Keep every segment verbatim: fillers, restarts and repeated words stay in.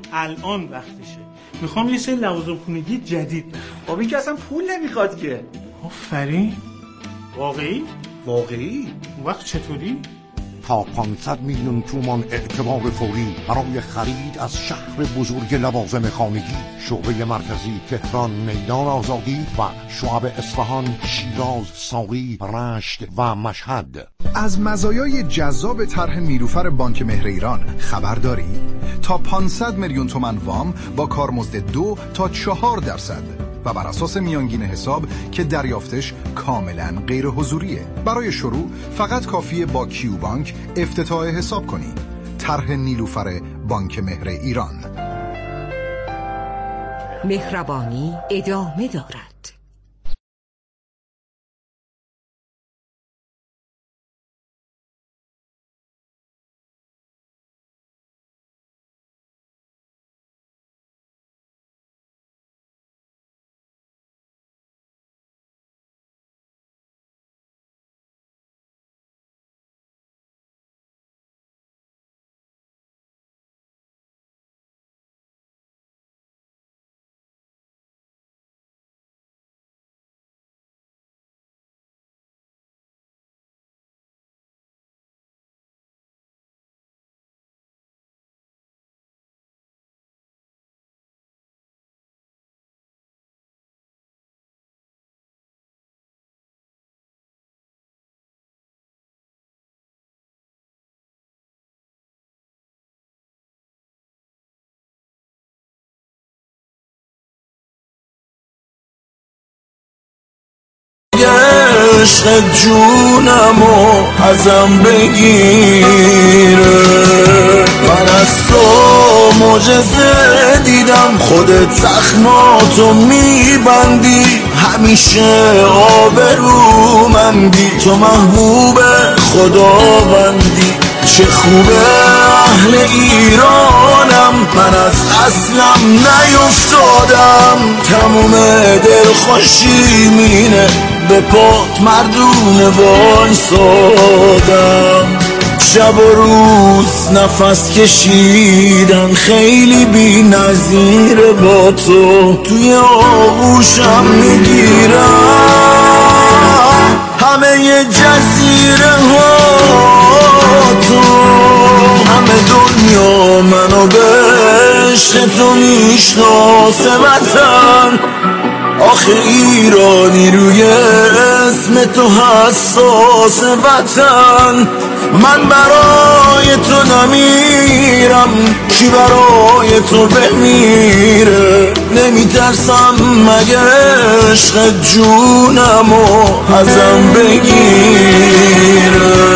الان وقتشه. میخوام یه سری لوازم خونگی جدید بخرم. بابا این که اصلا پول نمیخواد که. آفرین. واقعی؟ واقعی؟ اون وقت چطوری؟ تا پانصد میلیون تومان اعتبار فوری برای خرید از شهر بزرگ لوازم خانگی. شعبه مرکزی تهران، میدان آزادی و شعب اصفهان، شیراز، ساقی، رشت و مشهد. از مزایای جذاب طرح نیلوفر بانک مهر ایران خبر داری؟ تا پانصد میلیون تومان وام با کارمزد دو تا چهار درصد و بر اساس میانگین حساب که دریافتش کاملا غیر حضوریه. برای شروع فقط کافیه با کیو بانک افتتاح حساب کنی. طرح نیلوفر بانک مهر ایران. مهربانی ادامه دارد. عشق جونمو ازم بگیره، من از تو معجزه دیدم، خودت زخماتو میبندی، همیشه آبرومندی، تو محبوب خداوندی. چه خوبه اهل ایرانم، من از اصلم نیفتادم، تموم دلخوشی مینه به پات مردونه وایسادم. شب و روز نفس کشیدن خیلی بی نظیره با تو، توی آغوشم میگیرم همه ی جزیره ها تو، همه دنیا منو به عشق تو میشناسه وطن. آخه ایرانی روی اسم تو حساس وطن، من برای تو نمیرم کی برای تو بمیره، نمیترسم مگه عشق جونمو ازم بگیره.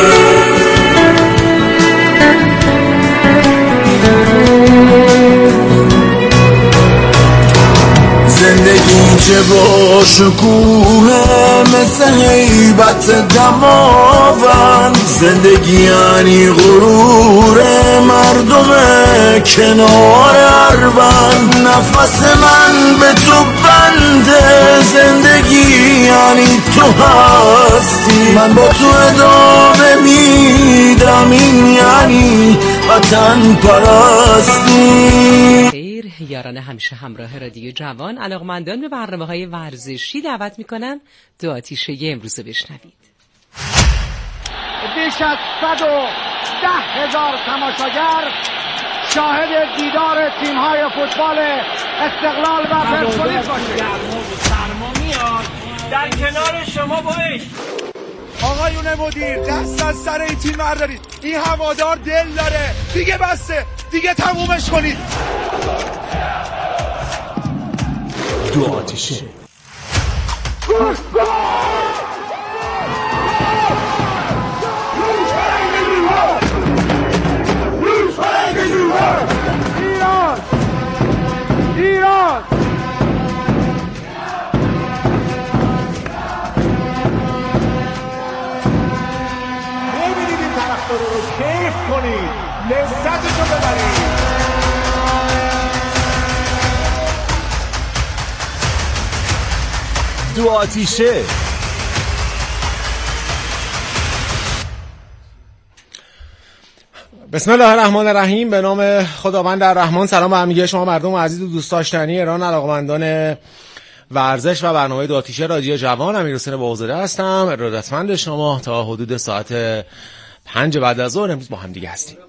زندگی چه با شکوه مثل هیبت دماوند، زندگی یعنی غرور مردم کنار اروند، نفس من به تو بنده، زندگی یعنی تو هستی، من با تو ادامه میدم، این یعنی وطن پرستی. یاران همیشه همراه رادیو جوان، علاقمندان به برنامه‌های ورزشی دعوت میکنن دو آتیشه امروز بشنوید. بیش از صد و ده هزار تماشاگر شاهد دیدار تیم‌های فوتبال استقلال و پرسپولیس باشید. سرما میاد در کنار شما با عشق. آقایون مدیر دست از سر این تیم بردارید، این هوادار دل داره، دیگه بسته، دیگه تمومش کنید. دو آتیشه ایران ایران ببینید این طرفدارا رو، کیف کنید، لذتشو ببرید. دو آتیشه. بسم الله الرحمن الرحیم. به نام خداوند الرحمن. سلام به همگی شما مردم عزیز و دوست داشتنی ایران، علاقه‌مندان ورزش و برنامه دو آتیشه رادیو جوان. امیرحسین باقرزاده هستم، ارادتمند شما تا حدود ساعت پنج بعد از ظهر امروز با هم دیگه هستیم.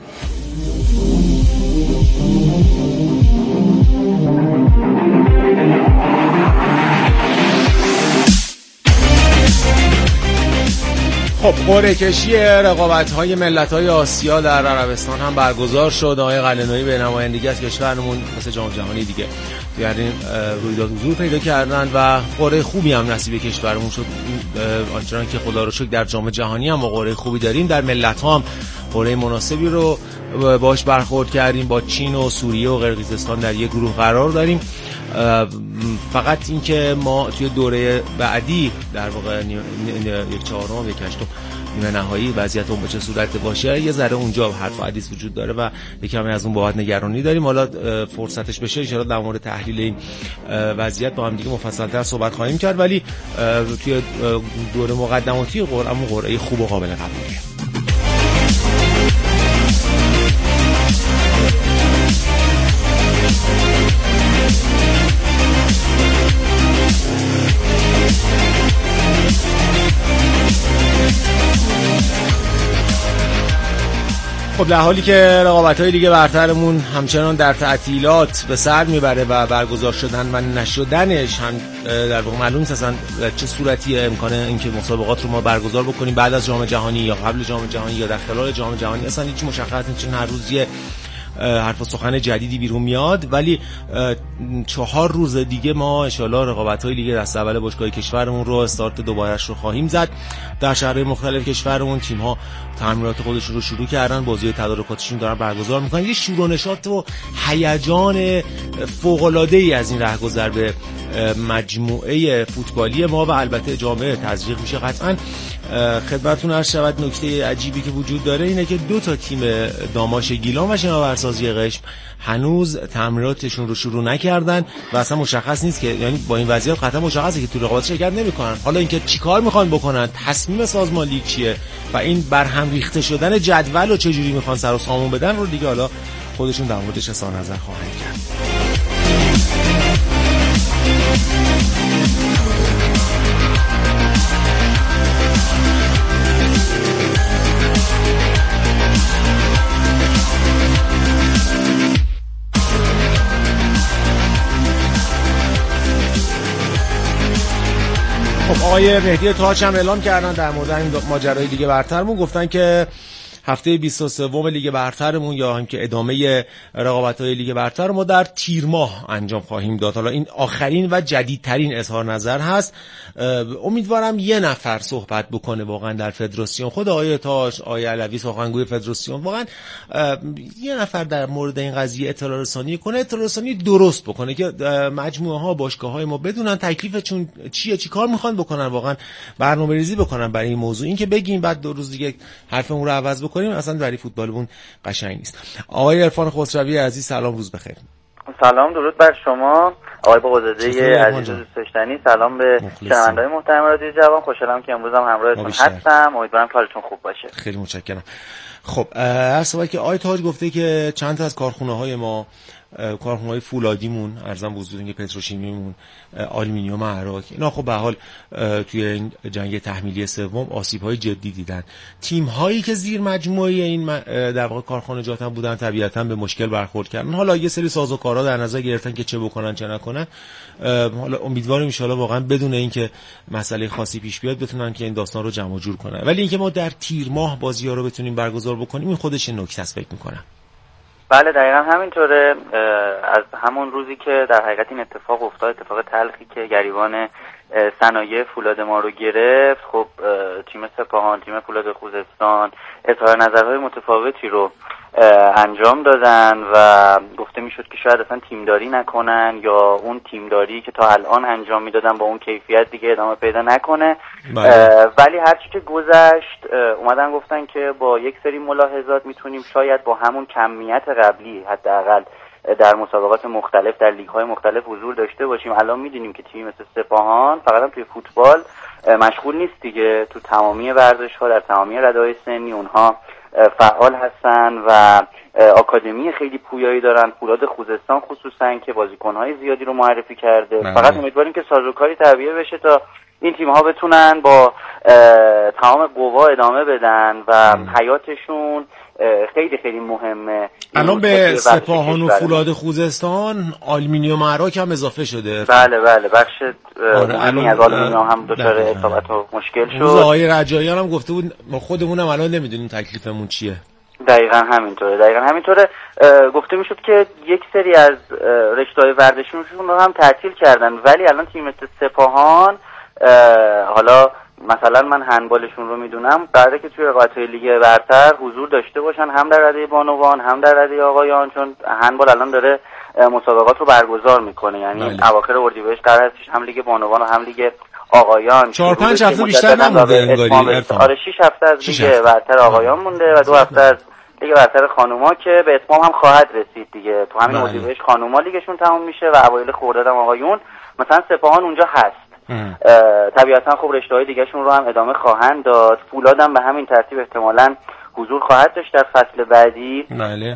خب قرعه کشی رقابت‌های ملت‌های آسیا در عربستان هم برگزار شد. آقای قلعه‌نویی به نمایندگی از کشورمون مثل جام جهانی دیگه در این رویداد حضور پیدا کردند و قرعه خوبی هم نصیب کشورمون شد. آنچنان که خدا رو شکر در جام جهانی هم قرعه خوبی داریم، در ملت‌ها هم قرعه مناسبی رو باش برخورد کردیم. با چین و سوریه و قرقیزستان در یک گروه قرار داریم. فقط این که ما توی دوره بعدی در واقع یک چهارم یک هشتم نیمه نهایی وضعیت اون به چه صورت باشه یه ذره اونجا حرف و حدیث وجود داره و یکم از اون بابت نگرانی داریم. حالا فرصتش بشه ان شاءالله در مورد تحلیل این وضعیت با هم دیگه مفصل‌تر صحبت خواهیم کرد، ولی توی دوره مقدماتی قرعه قرعه خوب و قابل قبولیه. خب در حالی که رقابت‌های لیگ برترمون همچنان در تعطیلات به سر میبره و برگزار شدن و نشدنش هم در واقع معلوم نیست اصلا چه صورتی امکان اینکه مسابقات رو ما برگزار بکنیم بعد از جام جهانی یا قبل جام جهانی یا در خلال جام جهانی، اصلا هیچ مشخص نیست، چون هر روز یه حرف و سخن جدیدی بیرون میاد. ولی چهار روز دیگه ما ان شاءالله رقابت‌های لیگ دست اول باشگاه کشورمون رو استارت دوبارهش رو خواهیم زد. در شهرهای مختلف کشورمون تیم‌ها تمرینات خودشون رو شروع کردن، بازی تدارکاتشون دارن برگزار میکنن. یه شور و نشاط و هیجان فوق‌العاده‌ای از این رهگذر به مجموعه فوتبالی ما و البته جامعه تزریق میشه. قطعاً خدمتتون عرض شود نکته عجیبی که وجود داره اینه که دو تا تیم داماش گیلان و شناورسازی قشم هنوز تمریناتشون رو شروع نکردن و اصلا مشخص نیست که، یعنی با این وضعیت قطعا مشخصه که تو رقابت شرکت نمی‌کنن. حالا اینکه چیکار میخوان بکنن، تصمیم سازمان لیگ چیه و این برهم ریخته شدن جدول رو چجوری میخوان سر و سامون بدن رو دیگه حالا خودشون در موردش اظهار نظر خواهند کرد. خب آقای مهدی تاج هم اعلام کردن در مورد این ماجرای لیگ برترمون، گفتن که هفته بیست و سه لیگ برترمون یا هم که ادامه رقابت‌های لیگ برتر ما در تیر ماه انجام خواهیم داد. حالا این آخرین و جدیدترین اظهار نظر هست. امیدوارم یه نفر صحبت بکنه واقعا در فدراسیون، خود آقای تاج، آقای علوی سخنگوی فدراسیون، واقعا یه نفر در مورد این قضیه اطلاع رسانی کنه، اطلاع رسانی درست بکنه که مجموعه ها باشگاه‌های ما بدونن تکلیفشون چیه، چی کار میخوان بکنن، واقعا برنامه‌ریزی بکنن برای این موضوع. این که بگیم بعد دو روز دیگه حرفمون رو عوض بکنیم اصلا برای فوتبالمون قشنگ نیست. آقای عرفان خسروی عزیز سلام، روز بخیر. سلام، درود بر شما آقای باقرزاده عزیز دوست داشتنی. سلام به شنونده‌های محترم رادیو جوان. خوشحالم که امروز هم همراهتون هستم. امیدوارم حالتون خوب باشه. خیلی متشکرم. خب هر صبح که آقای تاج گفته که چند تا از کارخونه‌های ما، کارخونه‌های فولادیمون، ارزم بزرگی پتروشیمیمون، آلومینیوم عراق، اینا خب به حال توی این جنگ تحمیلی سوم آسیب‌های جدی دیدن. تیم‌هایی که زیر مجموعه این در واقع کارخانجات هم بودن طبیعتاً به مشکل برخورد کردن. حالا یه سری سازوکارها در نظر گرفتن که چه بکنن چه نکنن. حالا امیدواریم ان شاءالله واقعا بدون اینکه مسئله خاصی پیش بیاد بتونن که این داستان رو جمع و جور کنن. ولی اینکه ما در تیر ماه بازی‌ها رو بتونیم برگزار بکنیم این خودش نکته است فکر می‌کنم. بله دقیقا همینطوره. از همون روزی که در حقیقت این اتفاق افتاد، اتفاق تلخی که گریبان صنایع فولاد ما رو گرفت، خب تیم سپاهان، تیم فولاد خوزستان اظهار نظرهای متفاوتی رو انجام دادن و گفته میشد که شاید اصلا تیمداری نکنن یا اون تیمداری که تا الان انجام میدادن با اون کیفیت دیگه ادامه پیدا نکنه. ولی هرچی که گذشت اومدن گفتن که با یک سری ملاحظات میتونیم شاید با همون کمیت قبلی حداقل در مسابقات مختلف در لیگ‌های مختلف حضور داشته باشیم. الان می‌دونیم که تیم مثل سپاهان فقط هم توی فوتبال مشغول نیست دیگه، تو تمامی ورزش‌ها در تمامی رده‌های سنی اونها فعال هستن و آکادمی خیلی پویایی دارن. فولاد خوزستان خصوصا که بازیکن‌های زیادی رو معرفی کرده. بله. فقط امیدواریم که سازوکاری تعبیه بشه تا این تیم‌ها بتونن با تمام قوا ادامه بدن و حیاتشون خیلی خیلی مهمه. الان به سپاهان و فولاد خوزستان آلومینیوم عراق هم اضافه شده. بله بله بخش مهمی از آلومینیوم هم دچار اصابت و مشکل شد. آقای رجاییان هم گفته بود ما خودمونم الان نمیدونیم تکلیفمون چیه. دقیقاً همینطوره دقیقاً همینطوره گفته میشد که یک سری از رشته‌های ورزشیشون رو هم تعطیل کردن، ولی الان تیم مثل سپاهان حالا مثلا من هندبالشون رو میدونم قراره که توی رقابت‌های لیگ برتر حضور داشته باشن، هم در رده بانوان هم در رده آقایان، چون هندبال الان داره مسابقات رو برگزار میکنه، یعنی اواخر اردیبهشت قرار هستش هم لیگ بانوان و هم لیگ آقایان. چهار پنج هفته بیشتر نمونده انگاری. آره شش هفته از لیگ برتر آقایان مونده و دو هفته از لیگ برتر خانوما که به اتمام هم خواهد رسید دیگه. تو همین اردیبهشت خانوما لیگشون تموم میشه و اوایل خرداد هم آقایون. مثلا سپاهان اونجا هست. طبیعتا خب رشته‌های دیگه‌شون رو هم ادامه خواهند داد. فولاد هم به همین ترتیب احتمالاً حضور خواهد داشت در فصل بعدی.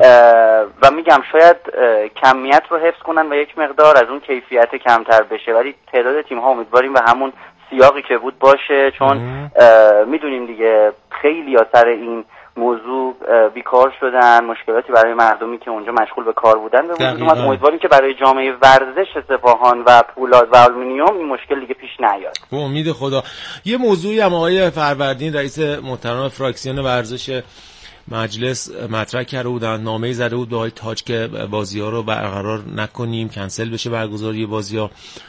و میگم شاید کمیت رو حفظ کنن و یک مقدار از اون کیفیت کمتر بشه، ولی تعداد تیم‌ها امیدواریم به همون سیاقی که بود باشه، چون میدونیم دیگه خیلی ها سر این موضوع بیکار شدن، مشکلاتی برای مردمی که اونجا مشغول به کار بودن به وجود اومد. امیدواریم که برای جامعه ورزش سپاهان و فولاد و آلومینیوم این مشکل دیگه پیش نیاد. به امید خدا. یه موضوعی هم آقای فروردین رئیس محترم فراکسیون ورزش مجلس مطرح کرده بودن، نامه‌ای زده بود به آقای تاج که بازی‌ها رو برقرار نکنیم، کنسل بشه برگزاری بازی‌ها،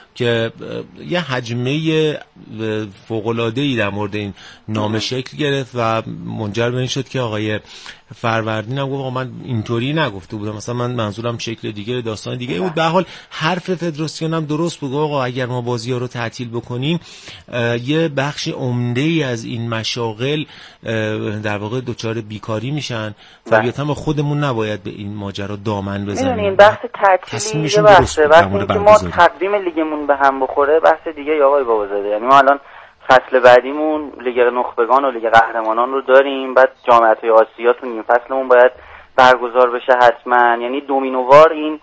که یه حجمه فوق‌العاده‌ای در مورد این نامه شکل گرفت و منجر به این شد که آقای فروردین هم گفت من اینطوری نگفته بودم، مثلا من منظورم شکل دیگه داستان دیگه بود. به هر حال حرف فدراسیون هم درست بود، آقا اگر ما بازی‌ها رو تعطیل بکنیم یه بخش عمده‌ای از این مشاغل در واقع دچار بیکاری میشن. طبیعتا ما خودمون نباید به این ماجرا دامن بزنیم. این بحث تعطیلی یه بحثه، وقتی که ما تقدیم لیگمون به هم بخوره بحث دیگه یا آقای بابازاده. یعنی ما الان فصل بعدیمون لیگ نخبگان و لیگ قهرمانان رو داریم، بعد جامعه‌های آسیا تو نیم فصلمون باید برگزار بشه حتما. یعنی دومینووار این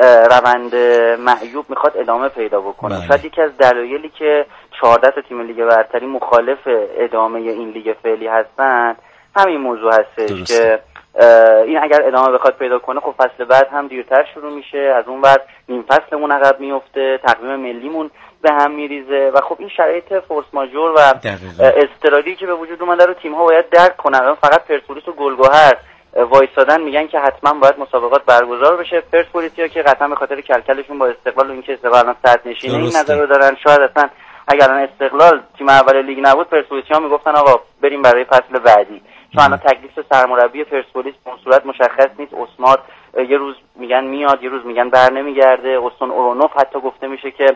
روند معیوب میخواد ادامه پیدا بکنه. شاید یکی از دلایلی که چهارده تا تیم لیگ برتری مخالف ادامه این لیگ فعلی هستن همین موضوع هستش که این اگر ادامه بخواد پیدا کنه خب فصل بعد هم دیرتر شروع میشه، از اون بعد نیم فصلمون عقب میفته، تقویم ملیمون به هم میریزه و خب این شرایط فورس ماژور و اضطراری که به وجود اومده رو تیم‌ها باید درک کنن. فقط پرسپولیس و گلگهر وایسادن میگن که حتما باید مسابقات برگزار بشه. پرسپولیسیا که قطعا به خاطر کلکلشون با استقلال و اینکه استقلال صدر نشینه این نظر رو دارن، شاید اصلا اگر الان استقلال تیم اول لیگ نبود پرسپولیسیا میگفتن آقا بریم برای فصل بعدی، چون الان تکلیف سرمربی پرسپولیس به صورت مشخص نیست. اسمار یه روز میگن میاد، یه روز میگن بر نمیگرده. استون اورونوف حتی گفته میشه که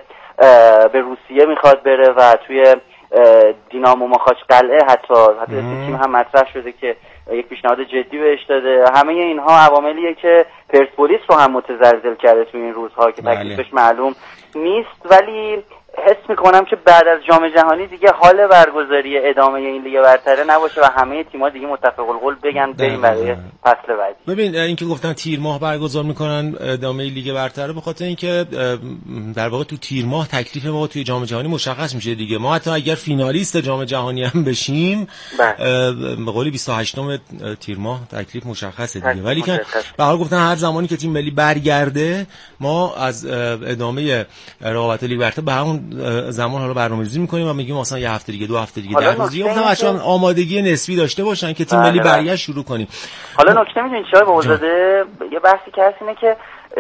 به روسیه میخواد بره و توی دینامو ماخاچ قلعه حتی حتی تیم هم مطرح شده که یک پیشنهاد جدی بهش داده. همه اینها عواملیه که پرسپولیس رو هم متزلزل کرده توی این روزها که تکلیفش معلوم نیست. ولی حس میکنم که بعد از جام جهانی دیگه حال برگزاری ادامه این لیگ برتره نباشه و همه تیم‌ها دیگه متفق القول بگن بریم برای فصل بعدی. ببین اینکه گفتن تیر ماه برگزار میکنن ادامه لیگ برتره به خاطر اینکه در واقع تو تیر ماه تکلیف ما توی جام جهانی مشخص میشه دیگه. ما حتی اگر فینالیست جام جهانی هم بشیم به قول بیست و هشتم تیر ماه تکلیف مشخصه دیگه. ولی که به هر حال گفتن هر زمانی که تیم ملی برگرده ما از ادامه رقابت لیگ برتر به همون زمان حالا برنامه‌ریزی می‌کنیم و میگیم مثلا یه هفته دیگه، دو هفته دیگه، ده روز دیگه، مثلا بچه‌ها آمادگی نسبی داشته باشن که تیم ملی برگشت شروع کنیم. حالا نکته می‌دونید چیه بابازاده؟ یه بحثی که هست اینه که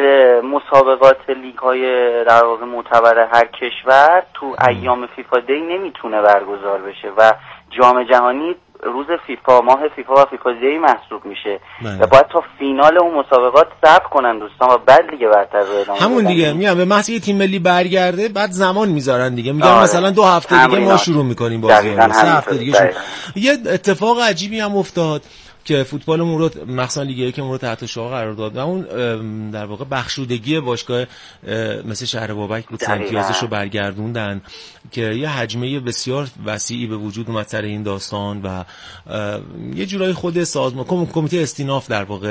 مسابقات لیگ‌های در واقع معتبر هر کشور تو ایام فیفا دی نمیتونه برگزار بشه و جام جهانی روز فیفا، ماه فیفا و فیفا دی محسوب میشه و باید تا فینال اون مسابقات صبر کنن دوستان و بعد دیگه برتر رو ادامه همون دیگه میگم به محض تیم ملی برگرده بعد زمان میذارن دیگه، میگن آره. مثلا دو هفته دیگه ما شروع میکنیم بازی، سه هفته دیگه شروع. یه اتفاق عجیبی هم افتاد که فوتبالمون رو مخصوصا لیگ یک رو تحت شعاع قرار داد و اون در واقع بخشودگی باشگاه مثل شهر بابک بود امتیازش رو برگردوندن که یه حجمه بسیار وسیعی به وجود اومد سر این داستان و یه جورایی خود سازمان کمیته استیناف در واقع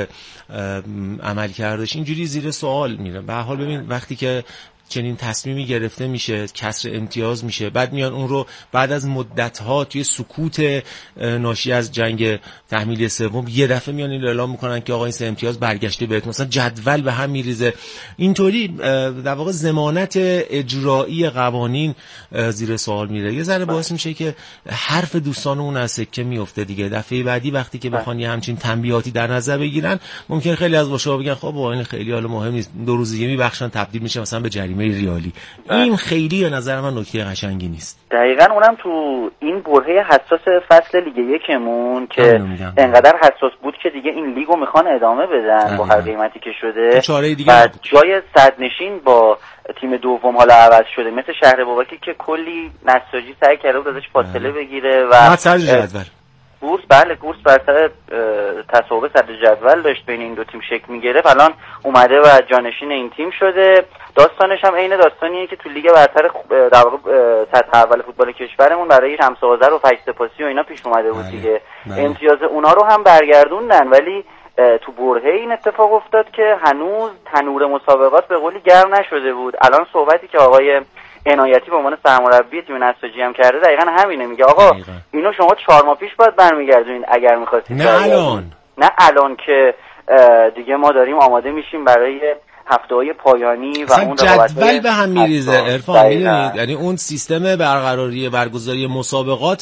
عمل کردش اینجوری زیر سوال میره. به هر حال ببین وقتی که چنین تصمیمی گرفته میشه، کسر امتیاز میشه، بعد میان اون رو بعد از مدت‌ها توی سکوت ناشی از جنگ تحمیلی سوم یه دفعه میان این اعلام میکنن که آقا این سه امتیاز برگشته بهتون، مثلا جدول به هم میریزه. اینطوری در واقع ضمانت اجرایی قوانین زیر سوال میره. یه ذره باعث میشه که حرف دوستانمون از سکه میفته دیگه. دفعه بعدی وقتی که بخوان یه همچین تنبیهاتی در نظر بگیرن ممکن خیلی از باشگاه‌ها بگن خب این خیلی حالا مهم نیست، دو روز دیگه میبخشن تبدیل میشه مثلا به جریمه ریالی. این خیلی به نظر من نکته قشنگی نیست. دقیقاً اونم تو این برهه حساس فصل لیگ یکمون که انقدر حساس بود که دیگه این لیگو میخوان ادامه بدن با هر قیمتی که شده و جای صدرنشین با تیم دوم حالا عوض شده مثل شهر بابکی که کلی نساجی سعی کرده بود ازش فاصله بگیره و صدر جدول بورس بله بورس بر سر تصاحب صدر جدول داشت بین این دو تیم شکل میگرفت، الان اومده و جانشین این تیم شده. داستانش هم عین داستانیه که تو لیگ برتر در واقع سطح اول فوتبال کشورمون برای شمس آذر و فجرسپاسی و اینا پیش اومده بود دیگه. امتیاز اونا رو هم برگردوندن ولی تو برهه این اتفاق افتاد که هنوز تنور مسابقات به قولی گرم نشده بود. الان صحبتی که آقای عنایتی به عنوان سرمربی تیم نساجی هم کرده دقیقاً همینه، میگه آقا دقیقا. اینو شما چهار ماه پیش باید برمیگردونید اگر می‌خواستید. نه الان نه الان که دیگه ما داریم آماده میشیم برای هفته‌های پایانی و اون جدول به هم میریزه عرفان، میدونید یعنی اون سیستم برقراری برگزاری مسابقات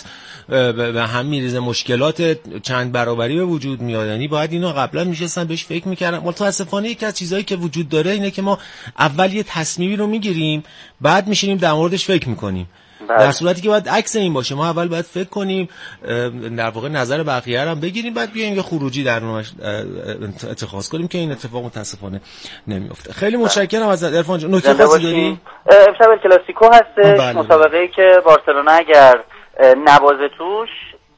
به هم میریزه، مشکلات چند برابری به وجود میاد. یعنی باید اینو قبلا میشستن بهش فکر میکردن. متاسفانه یکی از چیزایی که وجود داره اینه که ما اول یه تصمیمی رو میگیریم بعد میشینیم در موردش فکر میکنیم، در صورتی که باید عکس این باشه. ما اول باید فکر کنیم، در واقع نظر بقیه رو هم بگیریم، بعد بیایم یه خروجی در نوش اتخاذ کنیم که این اتفاق متاسفانه نمیفته. خیلی متشکرم ازت عرفان جان. نکته خاصی داری؟ امشب الکلاسیکو هستش، مسابقه‌ای که بارسلونا اگر نبازه توش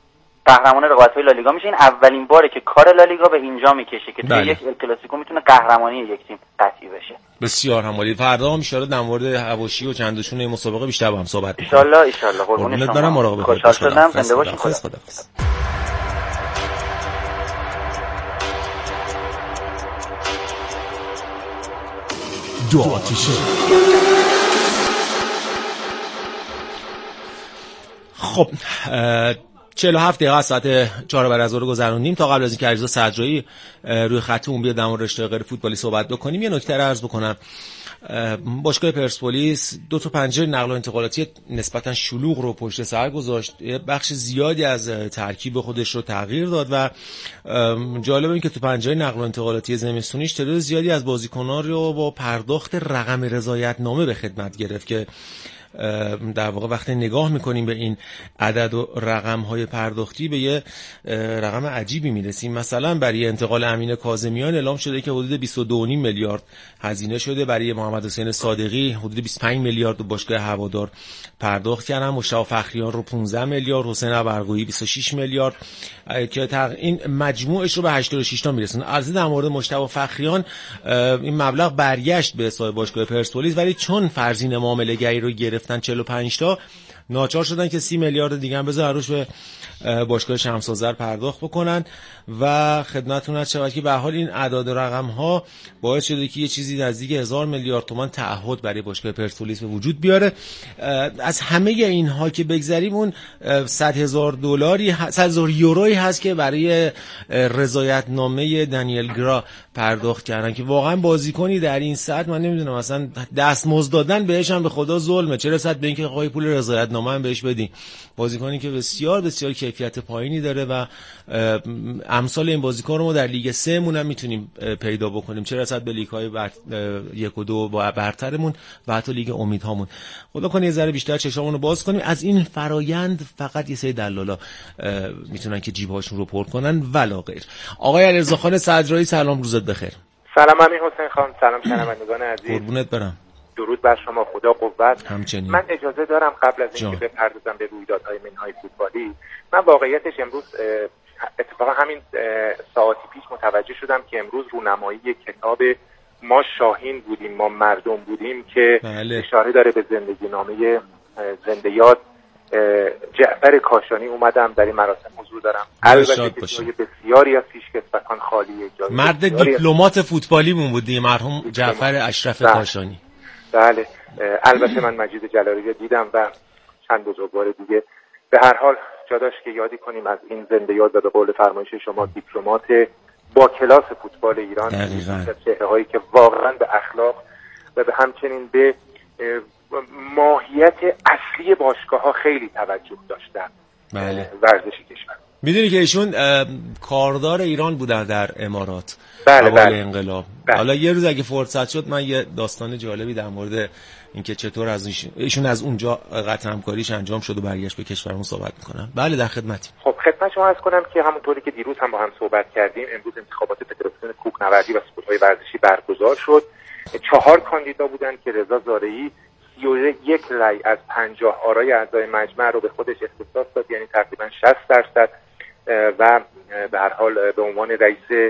قهرمان رقابت‌های لالیگا میشه. این اولین باره که کار لالیگا به اینجا میکشه که توی یک الکلاسیکو میتونه قهرمانی یک تیم قطعی بشه. بسیار همالی. فردا هم ان در مورد حواشی و چندشون این مسابقه بیشتر با هم صحبت می‌کنیم. ان شاء الله ان شاء الله. قربون شما. دارم مراقبت کنید. خوشحال شدم. زنده باشید. خدا. دو آتیشه. خب چهل و هفت دقیقه از ساعت چهار بعد از ظهر گذروندیم. تا قبل از اینکه علیرضا صدرایی روی خطمون بیاد در مورد رشته غیر فوتبالی صحبت بکنیم یه نکته رو عرض بکنم. باشگاه پرسپولیس دو تا پنجره نقل و انتقالاتی نسبتا شلوغ رو پشت سر گذاشت، بخش زیادی از ترکیب خودش رو تغییر داد و جالب این که تو پنجره نقل و انتقالاتی زمستونیش تعداد زیادی از بازیکن‌ها رو با پرداخت رقم رضایت‌نامه به خدمت گرفت که در واقع وقتی نگاه میکنیم به این عدد و رقم‌های پرداختی به یه رقم عجیبی میرسیم. مثلا برای انتقال امین کاظمیان اعلام شده که حدود بیست و دو و نیم میلیارد هزینه شده، برای محمد حسین صادقی حدود بیست و پنج میلیارد باشگاه هوادار پرداخت کردن، مشتاق فخریان رو پانزده میلیارد، حسین ابرقویی بیست و شش میلیارد که این مجموعش رو به هشتاد و شش تا میرسونه. البته در مورد مشتاق فخریان این مبلغ برگشت به حساب باشگاه پرسپولیس ولی چون فرزین معامله‌گری رو گرفتن چهل و پنج تا ناچار شدن که سی میلیارد دیگه هم بذارن روش به باشگاه شمس آذر پرداخت بکنن و خدمتتون عرض شود که به هر حال این اعداد و رقم ها باعث شده که یه چیزی نزدیک هزار میلیارد تومان تعهد برای باشگاه پرسپولیس به وجود بیاره. از همه اینها که بگذریم اون صد هزار دلاری صد هزار یورویی هست که برای رضایت‌نامه دنیل گرا پرداخت کردن که واقعا بازیکنی در این سطح من نمیدونم اصلا دستمزد دادن بهش هم به خدا ظلمه، چه رسد به اینکه آقای پول رضایت‌نامه هم بهش بدین. بازیکنی که بسیار بسیار کیفیت پایینی داره و امثال این بازیکن رو ما در لیگ سه مون هم میتونیم پیدا بکنیم، چه رسد به لیگ های بر... یک و دو با برترمون و حتی لیگ امیدهامون. خدا کنه یه ذره بیشتر چشامون رو باز کنیم. از این فرایند فقط یه سری دلالا میتونن که جیبهاشون رو پر کنن ولا غیر. آقای علیرضا خان صدرایی سلام، روزت بخیر. سلام امیر حسین خان، سلام شنوندگان عزیز. قربونت برم. درود بر شما، خدا قوت. همچنین. من اجازه دارم قبل از اینکه بپردازم به رویدادهای منهای فوتبالی، من واقعیتش امروز اتفاقا همین ساعتی پیش متوجه شدم که امروز رونمایی کتاب ما شاهین بودیم ما مردم بودیم که بله. اشاره داره به زندگی نامه زنده یاد جعفر کاشانی. اومدم در این مراسم حضور دارم. البته که بسیاری از پیشکسوتان خالیه. مرد دیپلمات فوتبالیمون بودی مرحوم جعفر اشرف بله. کاشانی. بله. البته من مجید جلالی رو دیدم و چند بزرگوار دیگه. به هر حال جا داشت که یادی کنیم از این زنده یاد و به قول فرمایش شما دیپلمات با کلاس فوتبال ایران، چهره‌هایی که واقعا به اخلاق و به همچنین به ماهیت اصلی باشگاه‌ها خیلی توجه داشتن. بله. ورزشی کشور. میدونی که ایشون کاردار ایران بودن در امارات بله اول بله. انقلاب. بله. حالا یه روز اگه فرصت شد من یه داستان جالبی در مورد اینکه چطور از ایشون, ایشون از اونجا قطع همکاریش انجام شد و برگشت به کشورمون صحبت میکنم. بله در خدمتیم. خب خدمت شما عرض کنم که همونطوری که دیروز هم با هم صحبت کردیم، امروز انتخابات فدراسیون کوهنوردی و سپورت‌های ورزشی برگزار شد. چهار کاندیدا بودن که رضا زارعی سی و یک رأی از پنجاه آرای اعضای مجمع رو به خودش اختصاص داد، یعنی تقریبا شصت درصد، و به هر حال به عنوان رئیس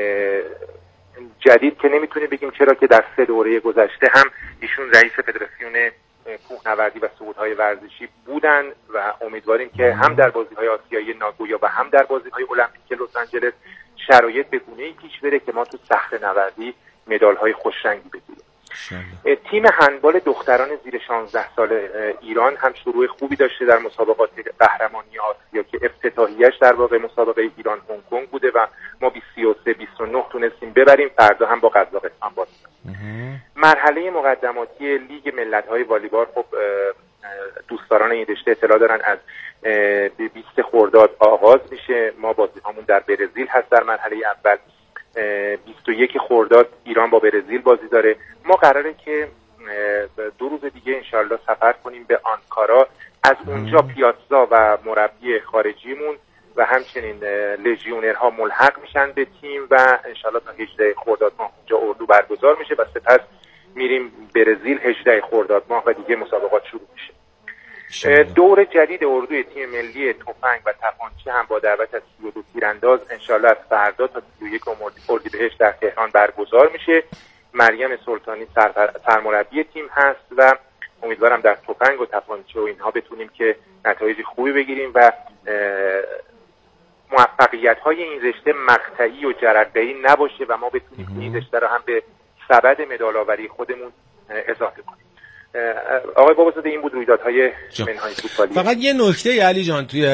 جدید که نمیتونیم بگیم چرا که در سه دوره گذشته هم ایشون رئیس فدراسیون کوهنوردی و سپورت‌های ورزشی بودن و امیدواریم که هم در بازی‌های آسیایی ناگویا و هم در بازی‌های المپیک لس آنجلس شرایط به گونه‌ای پیش بره که ما تو صخره‌نوردی مدال‌های خوشرنگی بگیریم. تیم هندبال دختران زیر شانزده سال ایران هم شروع خوبی داشته در مسابقات قهرمانی آسیا که افتتاحیه‌اش در واقع مسابقه ایران هنگ کنگ بوده و ما بیست و سه بیست و نه تونستیم ببریم. فردا هم با قزاقستان بازی داریم. مرحله مقدماتی لیگ ملت‌های والیبال، خب دوستداران این رشته اطلاع دارن، از بیست خرداد آغاز میشه. ما بازی‌هامون در برزیل هست. در مرحله اول بیست و یک خرداد ایران با برزیل بازی داره. ما قراره که دو روز دیگه انشالله سفر کنیم به آنکارا، از اونجا پیاتزا و مربی خارجیمون و همچنین لژیونرها ملحق میشن به تیم و انشالله تا هجده خرداد ماه اونجا اردو برگزار میشه و سپس میریم برزیل هجده خرداد ماه و دیگه مسابقات شروع میشه. دور جدید اردوی تیم ملی تفنگ و تپانچه هم با دعوت از سی و دو تیرانداز انشالله از فردا تا سی و یک اردیبهشت در تهران برگزار میشه. مریم سلطانی سرمربی تیم هست و امیدوارم در تفنگ و تپانچه و اینها بتونیم که نتایج خوبی بگیریم و موفقیت های این رشته مقطعی و جرقه‌ای نباشه و ما بتونیم این رشته رو هم به سبد مدال آوری خودمون اضافه کنیم. آقای بابازاده این بود رویدادهای منهای فوتبالی. فقط یه نکته علی جان توی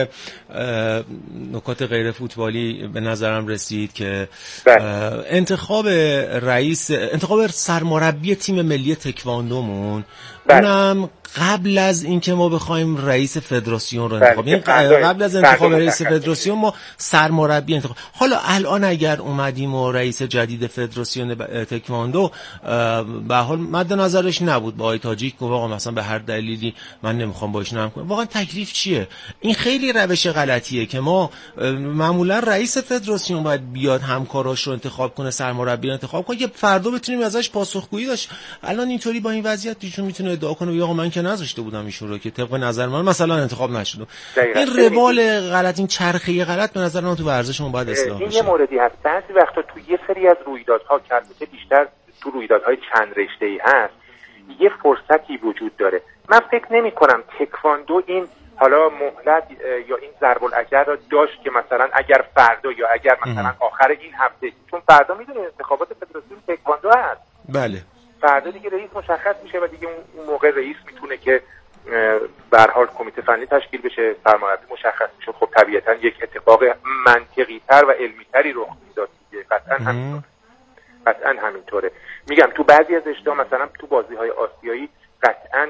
نکات غیر فوتبالی به نظرم رسید که انتخاب رئیس انتخاب سرمربی تیم ملی تکواندومون اونم قبل از اینکه ما بخوایم رئیس فدراسیون رو انتخاب، یعنی قبل از انتخاب رئیس فدراسیون ما سرمربی انتخاب. حالا الان اگر اومدیم و رئیس جدید فدراسیون تکواندو به حال مد نظرش نبود با آقای تاجیک گفت آقا مثلا به هر دلیلی من نمیخوام باش نرم کنم، واقعا تکلیف چیه؟ این خیلی روش غلطیه که ما معمولا رئیس فدراسیون باید بیاد همکاراش رو انتخاب کنه، سرمربی رو انتخاب کنه که فردا بتونیم ازش پاسخگویی داشت. الان اینطوری با این وضعیت ایشون میتونه ادعا کنه آقا من که نذاشته بودم ایشون رو که طبق نظر من مثلا انتخاب نشد. این روال غلط، این چرخه غلط به نظر من تو ورزشمون باید اصلاح بشه. این یه موردی هست. بعضی وقتا تو یه سری از رویدادها که بیشتر تو رویدادهای چند رشته‌ای هست یه فرصتی وجود داره. من فکر نمی کنم تکواندو این حالا مهلت یا این ضرب الاجر را داشت که مثلا اگر فردا یا اگر مثلا آخر این هفته، چون فردا میدونید انتخابات فدراسیون تکواندو هست. بله. فردا دیگه رئیس مشخص میشه و دیگه اون موقع رئیس میتونه که به هر حال کمیته فنی تشکیل بشه، سرمربی مشخص میشه. خب طبیعتا یک اتفاق منطقی تر و علمی تری رخ میداد دیگه. قطعا همینطوره. قطعا همینطوره. میگم تو بعضی از اشتها مثلا تو بازی‌های آسیایی قطعا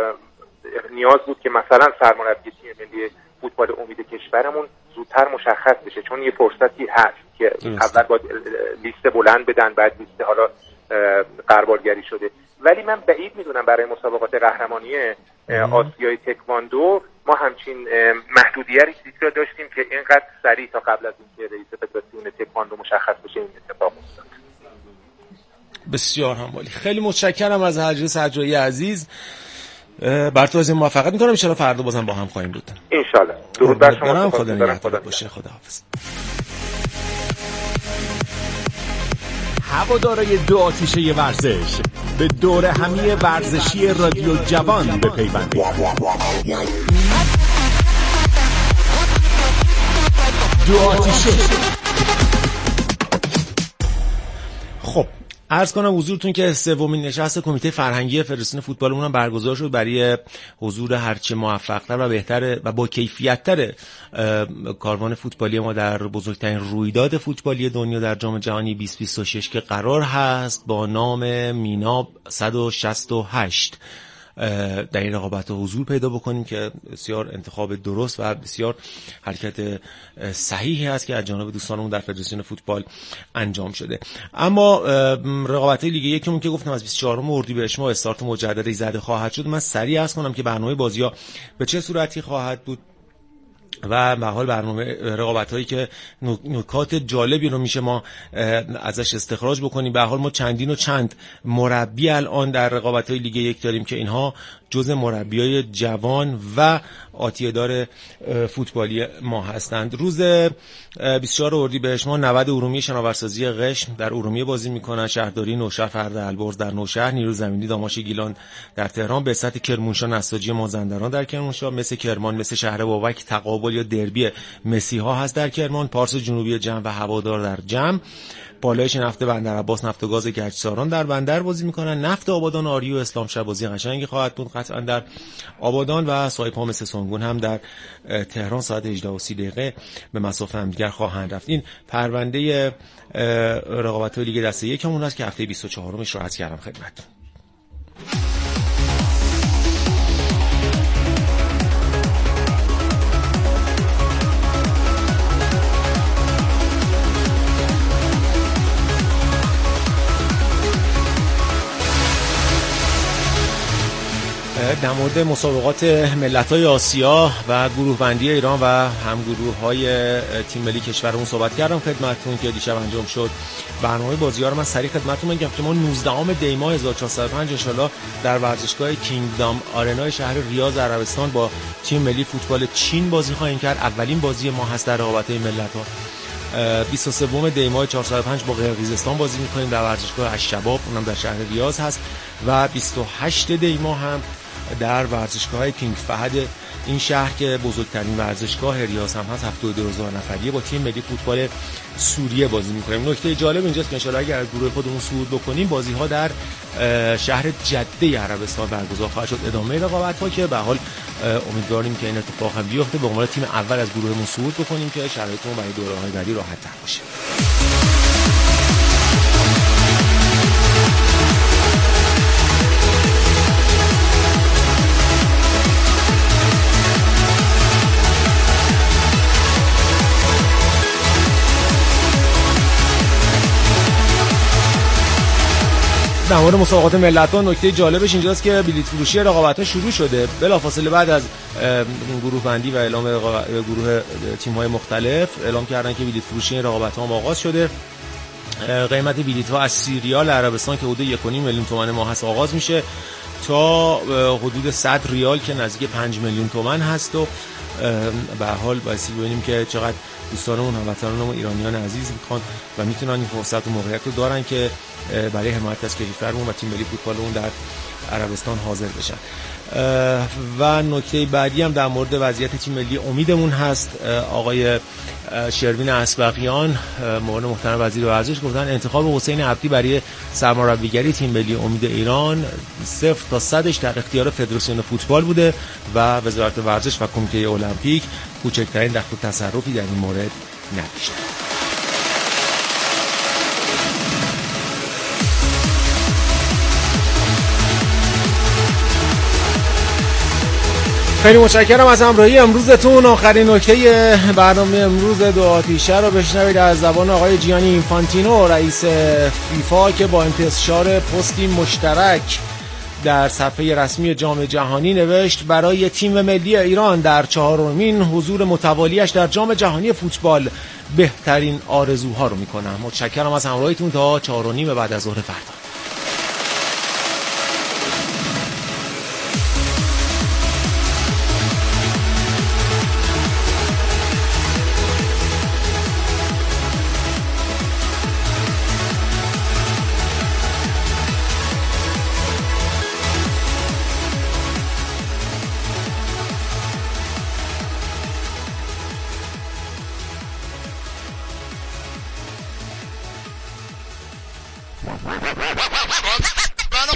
نیاز بود که مثلا سرمربی تیم ملی فوتبال امید کشورمون زودتر مشخص بشه، چون یه فرصتی هست که اول با لیست بلند بدن بعد لیست حالا قربالگری شده. ولی من بعید میدونم برای مسابقات قهرمانی آسیای تکواندو ما همچین محدودیتی را داشتیم که اینقدر سریع تا قبل از اینکه رئیس فدراسیون تکواندو مشخص بشه این اتفاق افتاد. بسیار همالی. خیلی متشکرم از حاج سجایی عزیز. بر تو از این موفقیت میکنم. ان شاء الله فردا بازم با هم خواهیم بود. ان شاء الله. درود بر شما. خدا نگهدار باشه. خداحافظ. هوادارای دو آتیشه ورزش به دور همی ورزشی رادیو جوان بپیوندید. دو آتیشه. خب عرض کنم حضورتون که سومین نشست کمیته فرهنگی فدراسیون فوتبالمون هم برگزار شد برای حضور هرچه موفق‌تر و بهتر و با کیفیت‌تر کاروان فوتبالی ما در بزرگترین رویداد فوتبالی دنیا در جام جهانی بیست بیست و شش که قرار هست با نام مینا صد و شصت و هشت در این رقابت حضور پیدا بکنیم که بسیار انتخاب درست و بسیار حرکت صحیحی هست که از جانب دوستانمون در فدراسیون فوتبال انجام شده. اما رقابت لیگ یکمون که گفتم از بیست و چهارم اردیبهشت ماه استارت مجددی زده خواهد شد. من سریع عرض کنم که برنامه بازی‌ها به چه صورتی خواهد بود و به حال برنامه رقابت‌هایی که نکات جالبی رو میشه ما ازش استخراج بکنیم. به حال ما چندین و چند مربی الان در رقابت‌های لیگ یک داریم که اینها جزء مربیای جوان و آتیه‌دار فوتبالی ما هستند. روز بیست و چهارم اردیبهشت ما نود ارومیه شناورسازی قشم در ارومیه بازی میکنن، شهرداری نوشهر فرد البرز در نوشهر، نیروی زمینی داماش گیلان در تهران، بسط کرمانشاه نساجی مازندران در کرمانشاه، مثل کرمان مثل شهر بابک تقابل یا دربی مسیحا هست در کرمان، پارس جنوبی جمع و هوادار در جمع، پالایش نفت بندر عباس نفت و گاز گچساران در بندر بازی میکنن، نفت آبادان آریو اسلام شهر بازی قشنگی خواهد بود قطعا در آبادان و سایپا مثل سانگون هم در تهران ساعت هجده و سی دقیقه به مسافه هم دیگر خواهند رفت. این پرونده رقابت‌های لیگ دسته یکمون است که هفته بیست و چهارمش رو عرض کردم خدمتتون. در مورد مسابقات ملت‌های آسیا و گروه بندی ایران و هم گروه‌های تیم ملی کشورمون صحبت کردم خدمتتون که دیشب انجام شد. برنامه بازی‌ها رو من سریع خدمتتون میگم که ما نوزدهم دی ماه هزار و چهارصد و پنج ان شاءالله در ورزشگاه کینگدام آرنای شهر ریاض عربستان با تیم ملی فوتبال چین بازی خواهیم کرد. اولین بازی ما هست در رقابت‌های ملت‌ها. بیست و سوم دی ماه چهارصد و پنج با قرقیزستان بازی می‌کنیم در ورزشگاه الشباب، اونم در شهر ریاض هست و بیست و هشتم دی ماه هم در ورزشگاه کینگ فهد این شهر که بزرگترین ورزشگاه ریاض هم هست هفتاد و دو هزار نفریه با تیم ملی فوتبال سوریه بازی می‌کنیم. نکته جالب اینجاست که ان شاءالله اگر گروه خودمون صعود بکنیم بازی‌ها در شهر جده عربستان برگزار خواهد شد. ادامه رقابت‌ها که به حال امیدواریم که این اتفاق هم بیفته به عنوان تیم اول از گروهمون صعود بکنیم که شرایطمون برای دوره‌های بعدی راحت‌تر باشه. در مورد مسابقات ملت‌ها نکته جالبش اینجاست که بلیط فروشی رقابت‌ها شروع شده. بلافاصله بعد از گروه بندی و اعلام گروه تیم‌های مختلف اعلام کردن که بلیط فروشی رقابت‌ها آغاز شده. قیمت بلیط‌ها از سی ریال عربستان که حدود یک و نیم میلیون تومان ما هست آغاز میشه تا حدود صد ریال که نزدیک پنج میلیون تومان هست و به هر حال باعث ببینیم که چقدر دوستانمون هموطنانمون ایرانیان عزیز میخوان و میتونن این فرصت و موقعیت رو دارن که برای حمایت از کشورمون و تیم ملی فوتبالمون در عربستان حاضر بشن. و نکته بعدی هم در مورد وضعیت تیم ملی امیدمون هست. آقای شروین اسبقیان معاون محترم وزیر ورزش گفتن انتخاب حسین عبدی برای سرمربیگری تیم ملی امید ایران صفر تا صدش در اختیار فدراسیون فوتبال بوده و وزارت ورزش و کمیته المپیک کوچکترین دخل و تصرفی در این مورد نداشتند. خیلی متشکرم از همراهی امروزتون. آخرین نکته برنامه امروز دو آتیشه رو بشنوید از زبان آقای جیانی اینفانتینو رئیس فیفا که با انتشار پستی مشترک در صفحه رسمی جام جهانی نوشت برای تیم ملی ایران در چهارمین حضور متوالیش در جام جهانی فوتبال بهترین آرزوها رو میکنم. متشکرم از همراهیتون تا چهار و نیم بعد از ظهر فردا.